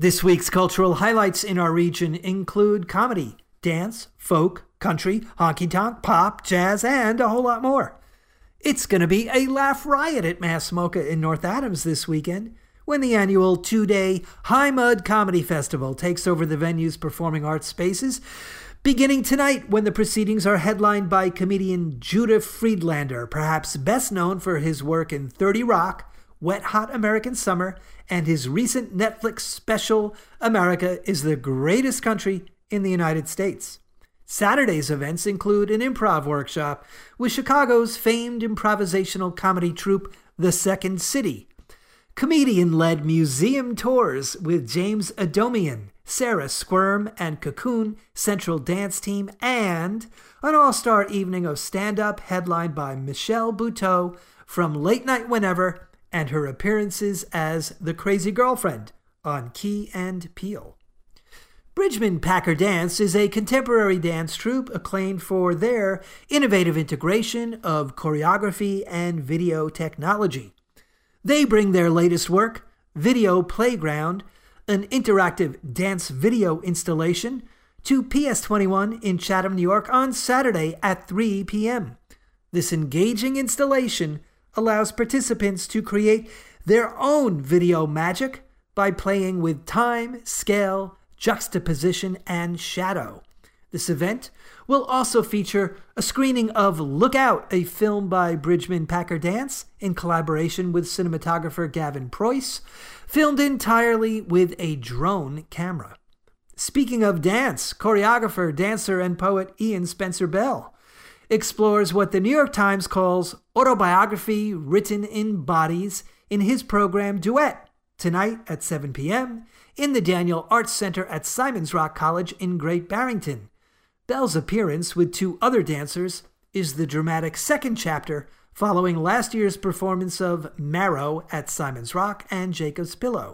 This week's cultural highlights in our region include comedy, dance, folk, country, honky-tonk, pop, jazz, and a whole lot more. It's going to be a laugh riot at Mass Mocha in North Adams this weekend when the annual 2-day High Mud Comedy Festival takes over the venue's performing arts spaces, beginning tonight when the proceedings are headlined by comedian Judah Friedlander, perhaps best known for his work in 30 Rock, Wet Hot American Summer, and his recent Netflix special, America is the Greatest Country in the United States. Saturday's events include an improv workshop with Chicago's famed improvisational comedy troupe, The Second City, comedian-led museum tours with James Adomian, Sarah Squirm, and Cocoon Central Dance Team, and an all-star evening of stand-up headlined by Michelle Buteau from Late Night Whenever and her appearances as the Crazy Girlfriend on Key and Peele. Bridgman Packer Dance is a contemporary dance troupe acclaimed for their innovative integration of choreography and video technology. They bring their latest work, Video Playground, an interactive dance video installation, to PS21 in Chatham, New York on Saturday at 3 p.m. This engaging installation allows participants to create their own video magic by playing with time, scale, juxtaposition, and shadow. This event will also feature a screening of Look Out, a film by Bridgman Packer Dance in collaboration with cinematographer Gavin Preuss, filmed entirely with a drone camera. Speaking of dance, choreographer, dancer, and poet Ian Spencer Bell explores what the New York Times calls autobiography written in bodies in his program Duet, tonight at 7 p.m. in the Daniel Arts Center at Simon's Rock College in Great Barrington. Bell's appearance with two other dancers is the dramatic second chapter following last year's performance of Marrow at Simon's Rock and Jacob's Pillow.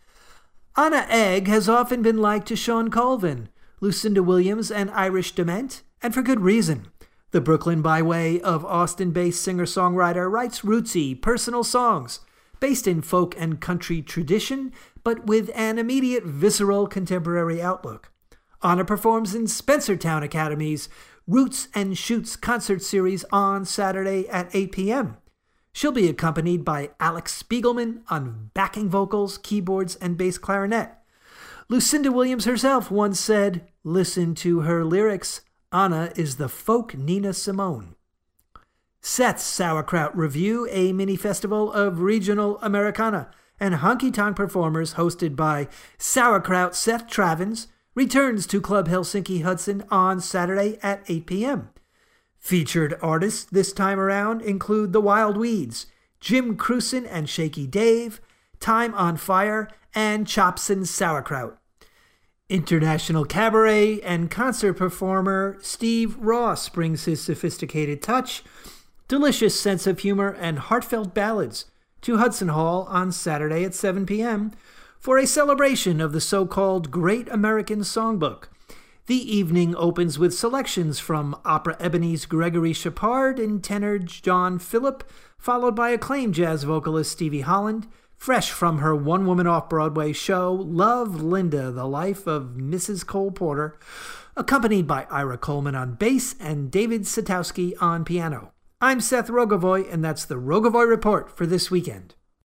Anna Egg has often been liked to Sean Colvin, Lucinda Williams, and Irish Dement, and for good reason. The Brooklyn by way of Austin-based singer-songwriter writes rootsy, personal songs based in folk and country tradition, but with an immediate visceral contemporary outlook. Anna performs in Spencertown Academy's Roots and Shoots concert series on Saturday at 8 p.m. She'll be accompanied by Alex Spiegelman on backing vocals, keyboards, and bass clarinet. Lucinda Williams herself once said, "Listen to her lyrics. Anna is the folk Nina Simone." Seth's Sauerkraut Review, a mini-festival of regional Americana and honky-tonk performers hosted by Sauerkraut Seth Travins, returns to Club Helsinki Hudson on Saturday at 8 p.m. Featured artists this time around include The Wild Weeds, Jim Cruson and Shaky Dave, Time on Fire, and Chops and Sauerkraut. International cabaret and concert performer Steve Ross brings his sophisticated touch, delicious sense of humor, and heartfelt ballads to Hudson Hall on Saturday at 7 p.m. for a celebration of the so-called Great American Songbook. The evening opens with selections from Opera Ebony's Gregory Shepard and tenor John Phillip, followed by acclaimed jazz vocalist Stevie Holland, fresh from her one-woman off-Broadway show, Love, Linda, The Life of Mrs. Cole Porter, accompanied by Ira Coleman on bass and David Satowski on piano. I'm Seth Rogovoy, and that's the Rogovoy Report for this weekend.